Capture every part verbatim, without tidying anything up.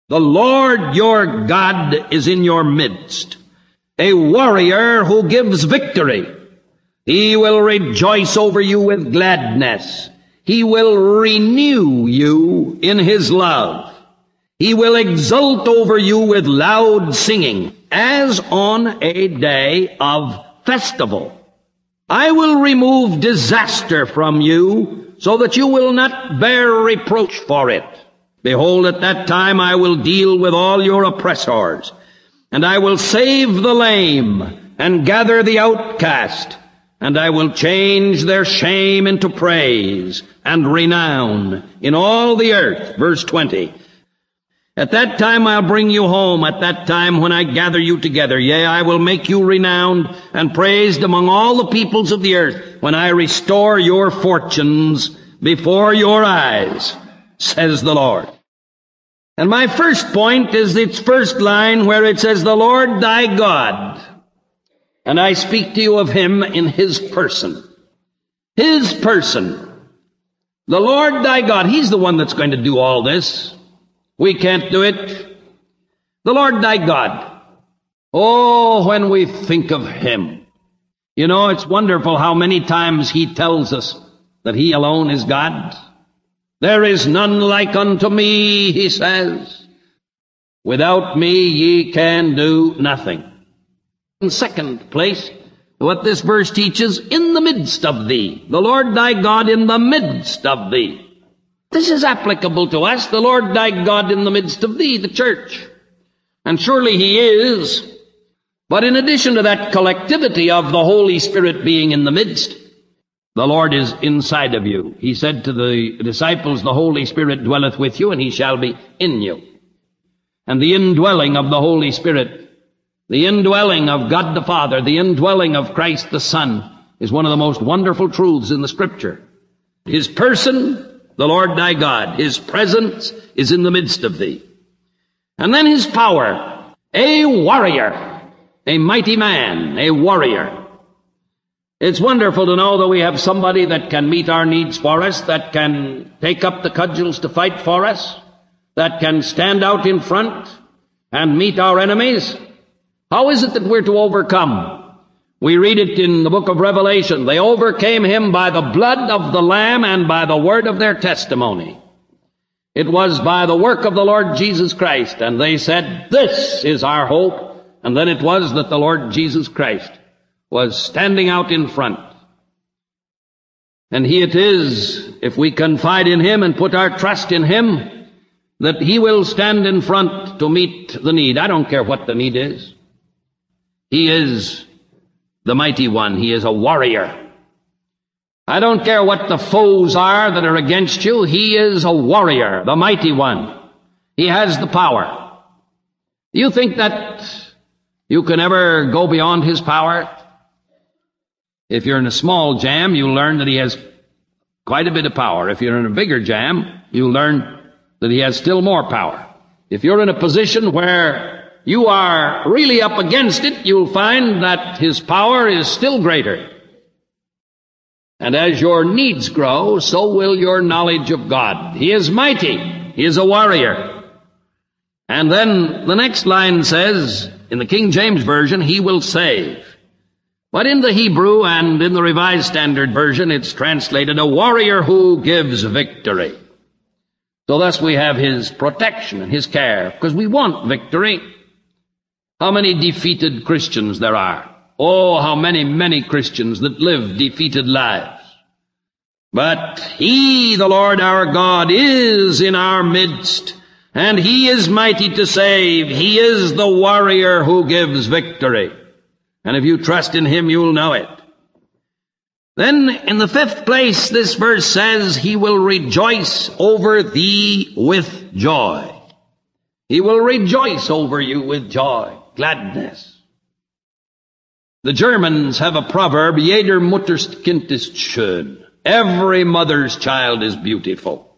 The Lord your God is in your midst, a warrior who gives victory. He will rejoice over you with gladness. He will renew you in his love. He will exult over you with loud singing, as on a day of festival. I will remove disaster from you, so that you will not bear reproach for it. Behold, at that time I will deal with all your oppressors, and I will save the lame, and gather the outcast, and I will change their shame into praise, and renown in all the earth. Verse twenty. At that time I'll bring you home, at that time when I gather you together. Yea, I will make you renowned and praised among all the peoples of the earth, when I restore your fortunes before your eyes, says the Lord. And my first point is its first line, where it says, the Lord thy God. And I speak to you of him in his person. His person. The Lord thy God. He's the one that's going to do all this. We can't do it. The Lord thy God. Oh, when we think of him. You know, it's wonderful how many times he tells us that he alone is God. There is none like unto me, he says. Without me ye can do nothing. In second place, what this verse teaches, in the midst of thee. The Lord thy God in the midst of thee. This is applicable to us, the Lord thy God in the midst of thee, the church. And surely he is. But in addition to that collectivity of the Holy Spirit being in the midst, the Lord is inside of you. He said to the disciples, the Holy Spirit dwelleth with you, and he shall be in you. And the indwelling of the Holy Spirit, the indwelling of God the Father, the indwelling of Christ the Son, is one of the most wonderful truths in the Scripture. His person, the Lord thy God, his presence is in the midst of thee. And then his power, a warrior, a mighty man, a warrior. It's wonderful to know that we have somebody that can meet our needs for us, that can take up the cudgels to fight for us, that can stand out in front and meet our enemies. How is it that we're to overcome? We read it in the book of Revelation. They overcame him by the blood of the Lamb and by the word of their testimony. It was by the work of the Lord Jesus Christ. And they said, this is our hope. And then it was that the Lord Jesus Christ was standing out in front. And he it is, if we confide in him and put our trust in him, that he will stand in front to meet the need. I don't care what the need is. He is the mighty one. He is a warrior. I don't care what the foes are that are against you. He is a warrior, the mighty one. He has the power. Do you think that you can ever go beyond his power? If you're in a small jam, you learn that he has quite a bit of power. If you're in a bigger jam, you learn that he has still more power. If you're in a position where you are really up against it, you'll find that his power is still greater. And as your needs grow, so will your knowledge of God. He is mighty. He is a warrior. And then the next line says, in the King James Version, he will save. But in the Hebrew and in the Revised Standard Version, it's translated, a warrior who gives victory. So thus we have his protection and his care, because we want victory. How many defeated Christians there are. Oh, how many, many Christians that live defeated lives. But he, the Lord our God, is in our midst, and he is mighty to save. He is the warrior who gives victory. And if you trust in him, you'll know it. Then in the fifth place, this verse says, he will rejoice over thee with joy. He will rejoice over you with joy. Gladness. The Germans have a proverb, jeder Mutters Kind ist schön. Every mother's child is beautiful.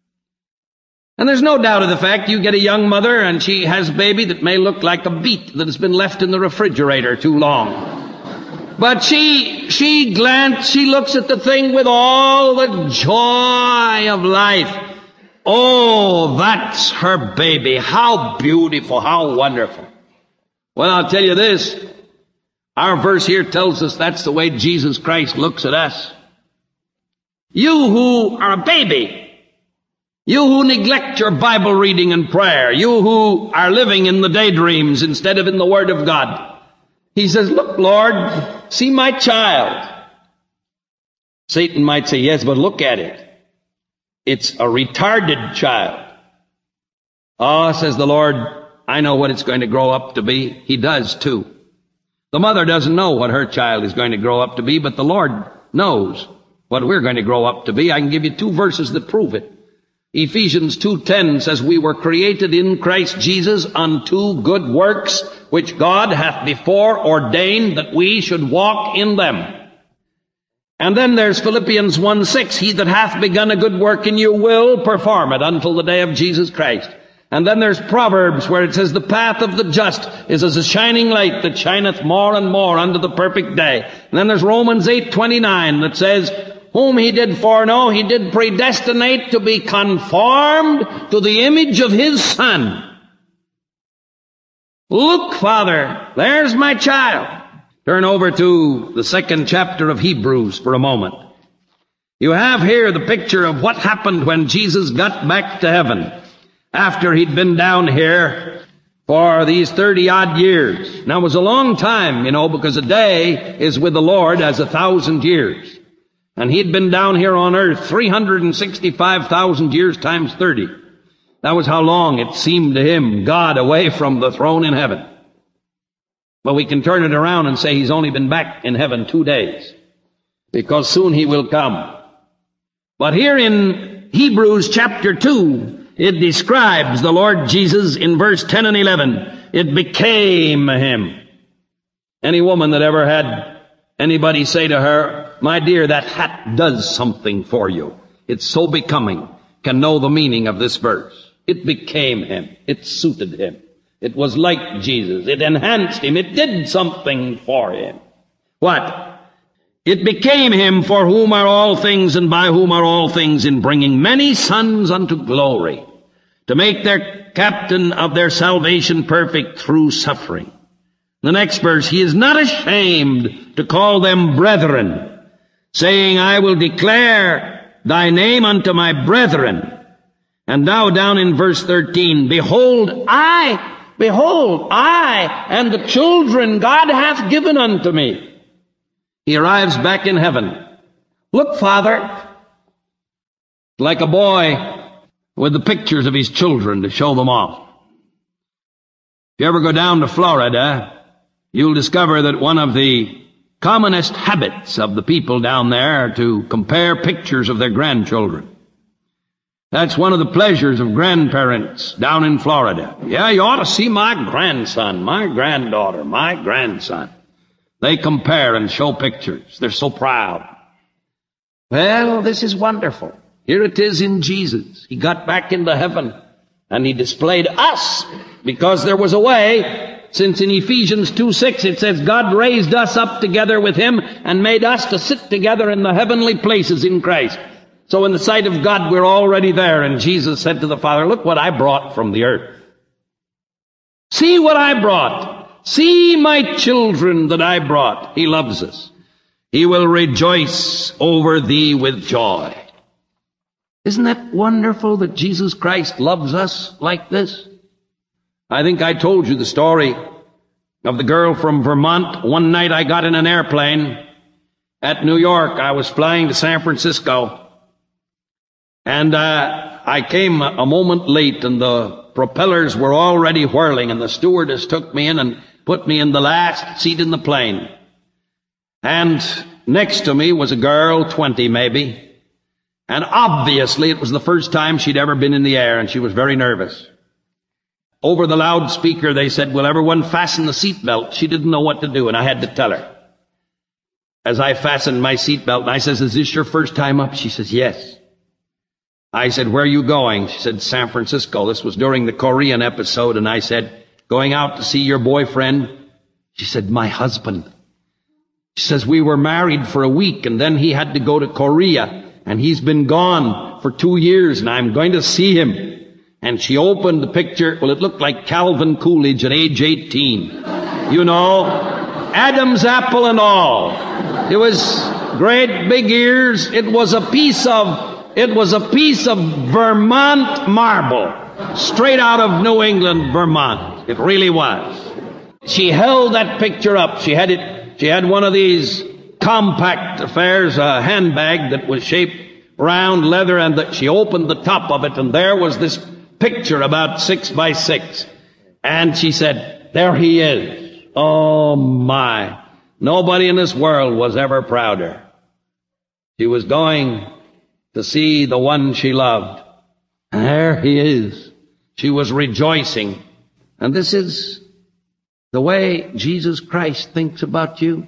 And there's no doubt of the fact you get a young mother and she has a baby that may look like a beet that has been left in the refrigerator too long. But she, she glances, she looks at the thing with all the joy of life. Oh, that's her baby. How beautiful, how wonderful. Well, I'll tell you this. Our verse here tells us that's the way Jesus Christ looks at us. You who are a baby, you who neglect your Bible reading and prayer, you who are living in the daydreams instead of in the Word of God. He says, look, Lord, see my child. Satan might say, yes, but look at it. It's a retarded child. Oh, says the Lord, I know what it's going to grow up to be. He does too. The mother doesn't know what her child is going to grow up to be, but the Lord knows what we're going to grow up to be. I can give you two verses that prove it. Ephesians two ten says, we were created in Christ Jesus unto good works, which God hath before ordained that we should walk in them. And then there's Philippians one six, he that hath begun a good work in you will perform it until the day of Jesus Christ. And then there's Proverbs where it says, the path of the just is as a shining light that shineth more and more unto the perfect day. And then there's Romans eight twenty-nine that says, whom he did foreknow, he did predestinate to be conformed to the image of his Son. Look, Father, there's my child. Turn over to the second chapter of Hebrews for a moment. You have here the picture of what happened when Jesus got back to heaven after he'd been down here for these thirty-odd years. Now, it was a long time, you know, because a day is with the Lord as a thousand years. And he'd been down here on earth three hundred sixty-five thousand years times thirty. That was how long it seemed to him, God away from the throne in heaven. But we can turn it around and say he's only been back in heaven two days, because soon he will come. But here in Hebrews chapter two, it describes the Lord Jesus in verse ten and eleven. It became him. Any woman that ever had anybody say to her, my dear, that hat does something for you, it's so becoming, can know the meaning of this verse. It became him. It suited him. It was like Jesus. It enhanced him. It did something for him. What? It became him for whom are all things and by whom are all things, in bringing many sons unto glory, to make their captain of their salvation perfect through suffering. The next verse, he is not ashamed to call them brethren, saying, I will declare thy name unto my brethren. And now down in verse thirteen, behold, I Behold, I and the children God hath given unto me. He arrives back in heaven. Look, Father, like a boy with the pictures of his children to show them off. If you ever go down to Florida, you'll discover that one of the commonest habits of the people down there are to compare pictures of their grandchildren. That's one of the pleasures of grandparents down in Florida. Yeah, you ought to see my grandson, my granddaughter, my grandson. They compare and show pictures. They're so proud. Well, this is wonderful. Here it is in Jesus. He got back into heaven and he displayed us, because there was a way, since in Ephesians two six it says, God raised us up together with him and made us to sit together in the heavenly places in Christ. So in the sight of God, we're already there. And Jesus said to the Father, look what I brought from the earth. See what I brought. See my children that I brought. He loves us. He will rejoice over thee with joy. Isn't that wonderful that Jesus Christ loves us like this? I think I told you the story of the girl from Vermont. One night I got in an airplane at New York. I was flying to San Francisco. And uh, I came a moment late, and the propellers were already whirling, and the stewardess took me in and put me in the last seat in the plane. And next to me was a girl, twenty maybe, and obviously it was the first time she'd ever been in the air, and she was very nervous. Over the loudspeaker they said, will everyone fasten the seatbelt? She didn't know what to do, and I had to tell her. As I fastened my seatbelt, and I says, is this your first time up? She says, yes. I said, where are you going? She said, San Francisco. This was during the Korean episode. And I said, going out to see your boyfriend? She said, my husband. She says, we were married for a week, and then he had to go to Korea, and he's been gone for two years and I'm going to see him. And she opened the picture. Well, it looked like Calvin Coolidge at age eighteen. You know, Adam's apple and all. It was great big ears. It was a piece of, it was a piece of Vermont marble. Straight out of New England, Vermont. It really was. She held that picture up. She had it, she had one of these compact affairs, a handbag that was shaped round leather, and that she opened the top of it, and there was this picture about six by six. And she said, there he is. Oh my. Nobody in this world was ever prouder. She was going to see the one she loved. And there he is. She was rejoicing. And this is the way Jesus Christ thinks about you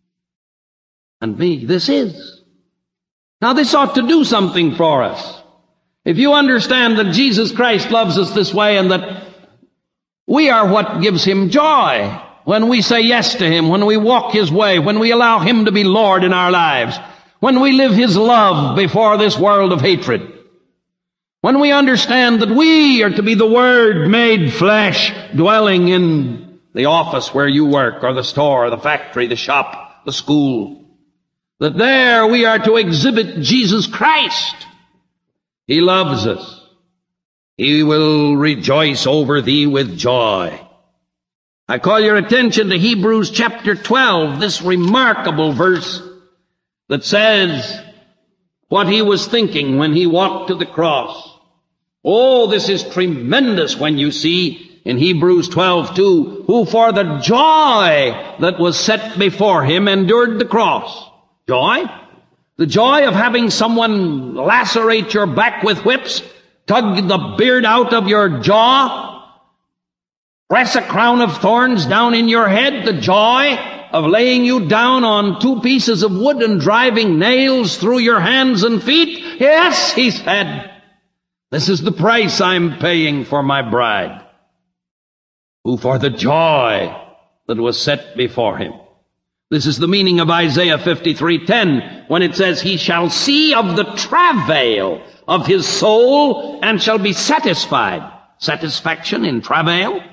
and me. This is. Now this ought to do something for us. If you understand that Jesus Christ loves us this way and that we are what gives him joy when we say yes to him, when we walk his way, when we allow him to be Lord in our lives, when we live his love before this world of hatred, when we understand that we are to be the Word made flesh, dwelling in the office where you work, or the store, or the factory, the shop, the school, that there we are to exhibit Jesus Christ. He loves us. He will rejoice over thee with joy. I call your attention to Hebrews chapter twelve, this remarkable verse that says what he was thinking when he walked to the cross. Oh, this is tremendous when you see in Hebrews twelve two, who for the joy that was set before him endured the cross. Joy? The joy of having someone lacerate your back with whips, tug the beard out of your jaw, press a crown of thorns down in your head, the joy of laying you down on two pieces of wood and driving nails through your hands and feet. Yes, he said, this is the price I'm paying for my bride, who for the joy that was set before him. This is the meaning of Isaiah fifty-three ten, when it says, he shall see of the travail of his soul and shall be satisfied. Satisfaction in travail?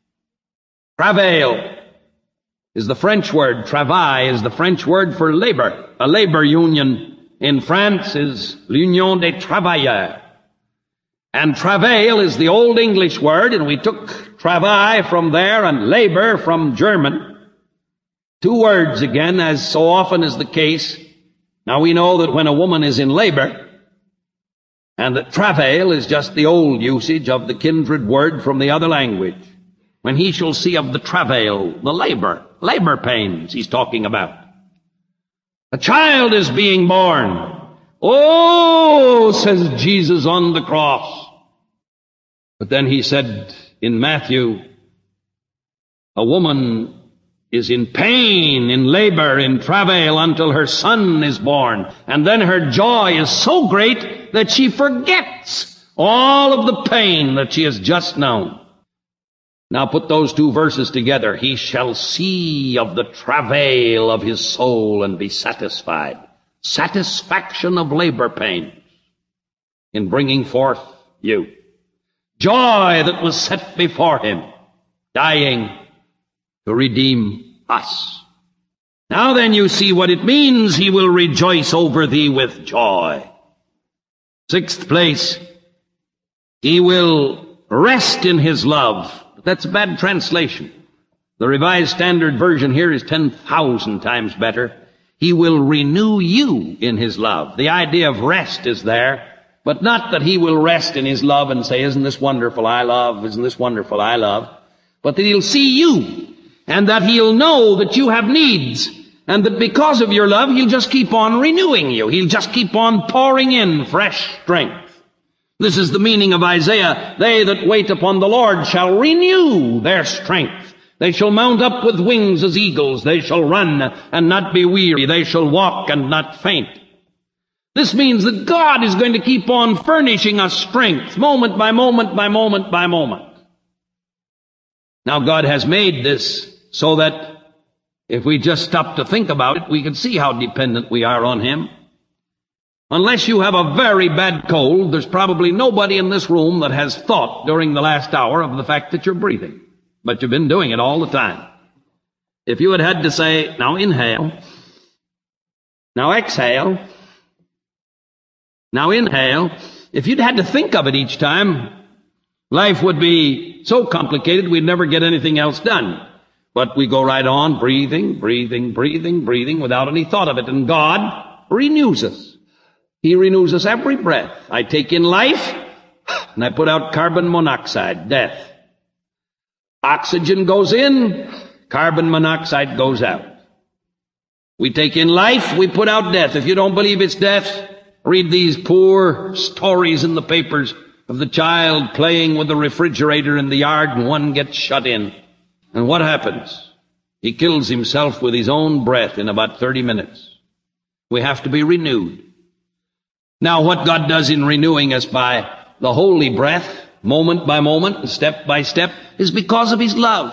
Travail is the French word. Travail is the French word for labor. A labor union in France is l'Union des Travailleurs. And travail is the old English word, and we took travail from there and labor from German. Two words again, as so often is the case. Now we know that when a woman is in labor, and that travail is just the old usage of the kindred word from the other language. When he shall see of the travail, the labor, labor pains he's talking about. A child is being born. Oh, says Jesus on the cross. But then he said in Matthew, a woman is in pain, in labor, in travail until her son is born. And then her joy is so great that she forgets all of the pain that she has just known. Now put those two verses together. He shall see of the travail of his soul and be satisfied. Satisfaction of labor pains in bringing forth you. Joy that was set before him, dying to redeem us. Now then you see what it means. He will rejoice over thee with joy. Sixth place, he will rest in his love. But that's a bad translation. The Revised Standard Version here is ten thousand times better. He will renew you in his love. The idea of rest is there, but not that he will rest in his love and say, isn't this wonderful, I love, isn't this wonderful, I love, but that he'll see you, and that he'll know that you have needs, and that because of your love, he'll just keep on renewing you. He'll just keep on pouring in fresh strength. This is the meaning of Isaiah. They that wait upon the Lord shall renew their strength. They shall mount up with wings as eagles. They shall run and not be weary. They shall walk and not faint. This means that God is going to keep on furnishing us strength, moment by moment by moment by moment. Now God has made this so that if we just stop to think about it, we can see how dependent we are on him. Unless you have a very bad cold, there's probably nobody in this room that has thought during the last hour of the fact that you're breathing. But you've been doing it all the time. If you had had to say, now inhale, now exhale, now inhale, if you'd had to think of it each time, life would be so complicated we'd never get anything else done. But we go right on, breathing, breathing, breathing, breathing, without any thought of it. And God renews us. He renews us every breath. I take in life, and I put out carbon monoxide, death. Oxygen goes in, carbon monoxide goes out. We take in life, we put out death. If you don't believe it's death, read these poor stories in the papers of the child playing with the refrigerator in the yard and one gets shut in. And what happens? He kills himself with his own breath in about thirty minutes. We have to be renewed. Now, what God does in renewing us by the holy breath, moment by moment, step by step, is because of His love.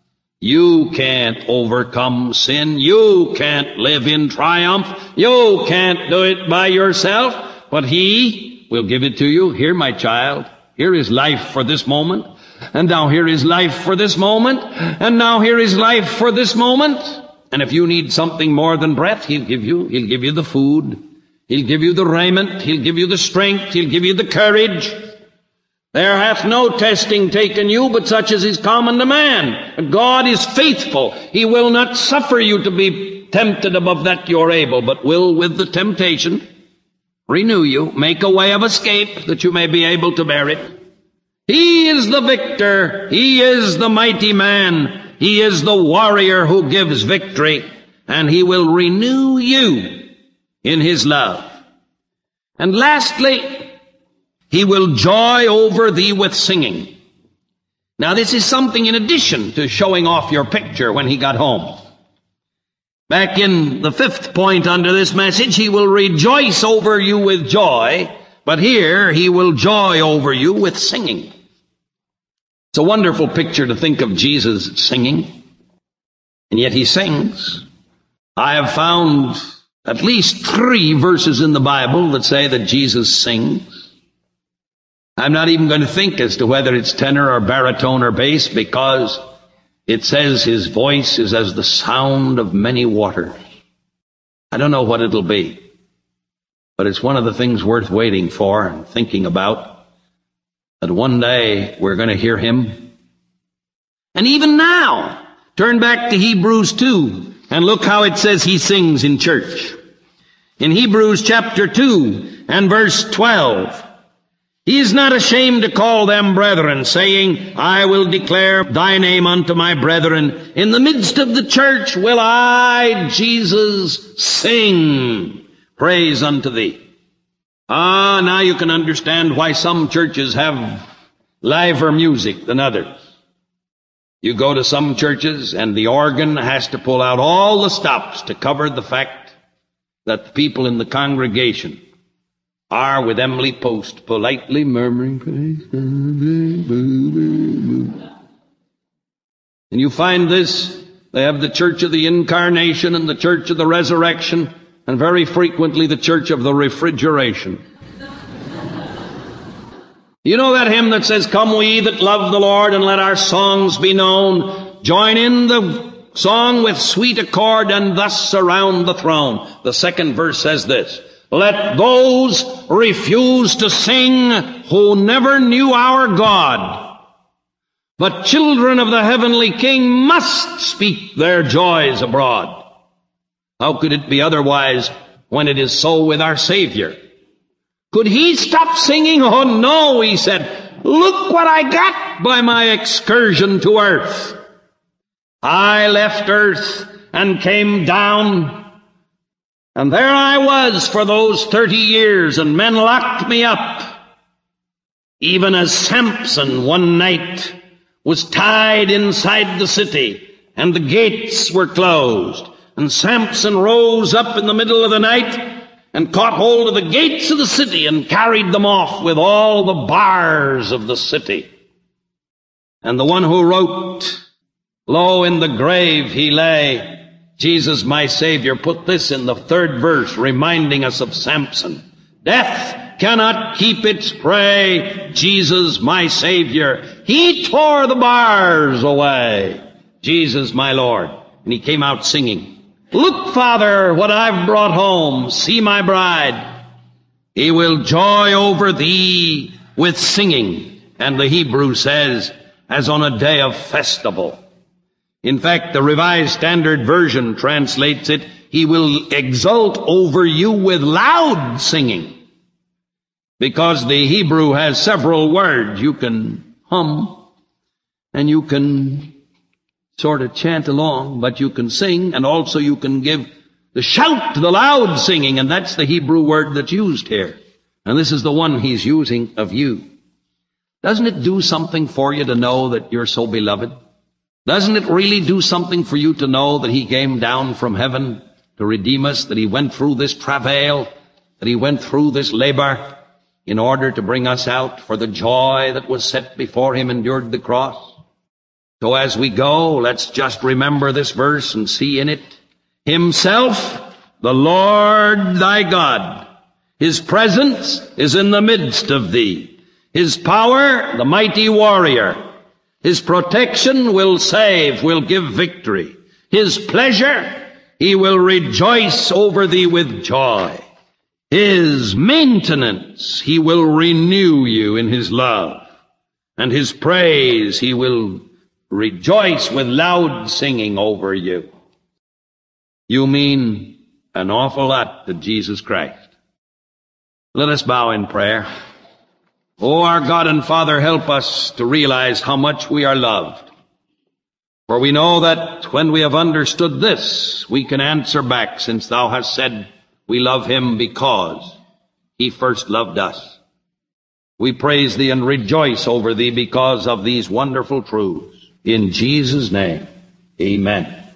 You can't overcome sin. You can't live in triumph. You can't do it by yourself. But He will give it to you. Here, my child. Here is life for this moment. And now here is life for this moment. And now here is life for this moment. And if you need something more than breath, He'll give you. He'll give you the food. He'll give you the raiment. He'll give you the strength. He'll give you the courage. There hath no testing taken you, but such as is common to man. God is faithful. He will not suffer you to be tempted above that you are able, but will with the temptation renew you, make a way of escape that you may be able to bear it. He is the victor. He is the mighty man. He is the warrior who gives victory, and He will renew you in His love. And lastly, He will joy over thee with singing. Now this is something in addition to showing off your picture when He got home. Back in the fifth point under this message, He will rejoice over you with joy, but here He will joy over you with singing. It's a wonderful picture to think of Jesus singing, and yet He sings. I have found at least three verses in the Bible that say that Jesus sings. I'm not even going to think as to whether it's tenor or baritone or bass, because it says His voice is as the sound of many waters. I don't know what it'll be, but it's one of the things worth waiting for and thinking about, that one day we're going to hear Him. And even now, turn back to Hebrews two and look how it says He sings in church. In Hebrews chapter two and verse twelve, He is not ashamed to call them brethren, saying, I will declare thy name unto my brethren. In the midst of the church will I, Jesus, sing praise unto thee. Ah, now you can understand why some churches have liver music than others. You go to some churches and the organ has to pull out all the stops to cover the fact that the people in the congregation are, with Emily Post, politely murmuring praise. And you find this, they have the Church of the Incarnation and the Church of the Resurrection, and very frequently the Church of the Refrigeration. You know that hymn that says, Come we that love the Lord, and let our songs be known. Join in the song with sweet accord, and thus surround the throne. The second verse says this, Let those refuse to sing who never knew our God, but children of the heavenly King must speak their joys abroad. How could it be otherwise when it is so with our Savior? Could He stop singing? Oh no, He said, look what I got by my excursion to earth. I left earth and came down, and there I was for those thirty years, and men locked me up, even as Samson one night was tied inside the city, and the gates were closed. And Samson rose up in the middle of the night and caught hold of the gates of the city and carried them off with all the bars of the city. And the one who wrote, Lo, in the grave he lay, Jesus my Savior, put this in the third verse, reminding us of Samson. Death cannot keep its prey. Jesus, my Savior, He tore the bars away. Jesus, my Lord. And he came out singing, "Look, Father, what I've brought home. See my bride. He will joy over thee with singing." And the Hebrew says, as on a day of festival. In fact, the Revised Standard Version translates it, He will exult over you with loud singing. Because the Hebrew has several words. You can hum, and you can sort of chant along, but you can sing, and also you can give the shout to the loud singing, and that's the Hebrew word that's used here. And this is the one He's using of you. Doesn't it do something for you to know that you're so beloved? Doesn't it really do something for you to know that He came down from heaven to redeem us, that He went through this travail, that He went through this labor in order to bring us out, for the joy that was set before Him endured the cross? So as we go, let's just remember this verse and see in it Himself, the Lord thy God. His presence is in the midst of thee. His power, the mighty warrior. His protection will save, will give victory. His pleasure, He will rejoice over thee with joy. His maintenance, He will renew you in His love. And His praise, He will rejoice with loud singing over you. You mean an awful lot to Jesus Christ. Let us bow in prayer. Oh, our God and Father, help us to realize how much we are loved. For we know that when we have understood this, we can answer back, since Thou hast said we love Him because He first loved us. We praise Thee and rejoice over Thee because of these wonderful truths. In Jesus' name, amen.